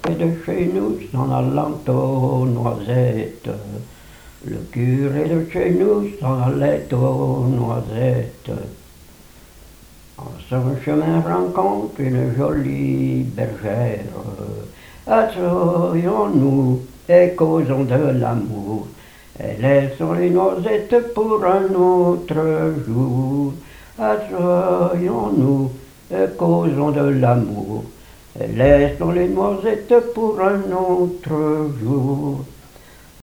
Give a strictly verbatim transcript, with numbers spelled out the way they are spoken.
Près de chez nous s'en allant aux noisettes. Le curé de chez nous s'en allait aux noisettes. En son chemin rencontre une jolie bergère. Asseyons-nous et causons de l'amour. Et laissons les noisettes pour un autre jour. Asseyons-nous et causons de l'amour. Et laissons les noisettes pour un autre jour.